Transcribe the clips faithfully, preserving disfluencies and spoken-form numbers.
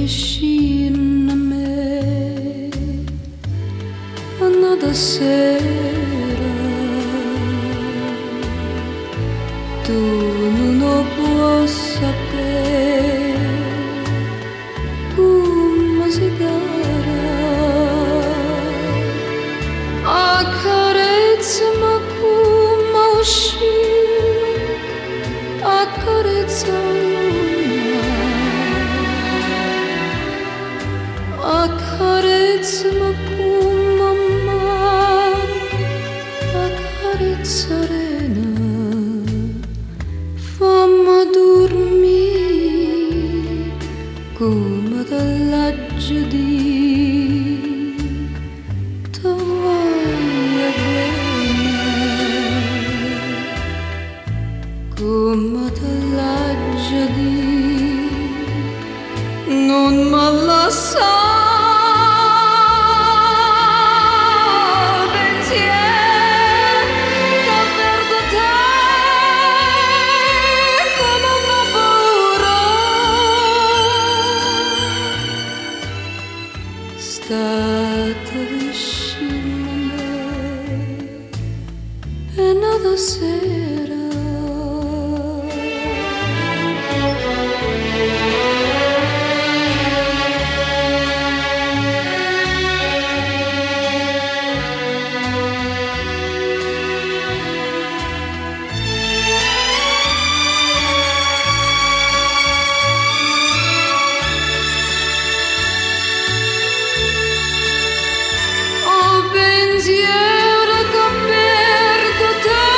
vicino a me, annata sera, tu non lo puoi sapere come si cara, accarezzami come uscì, accarezzami. Accarezzami come mare, accarezza serena, fammi dormire come dall'aggia di ti voglio bene, come dall'aggia di non mi lasciare. Stata vicino a me e nata sera. Pensiero che perdo te,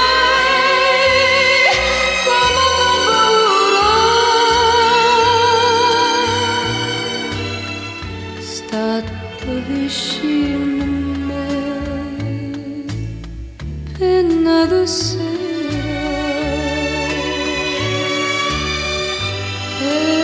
come fa paura, stato vicino a me, penna di sera.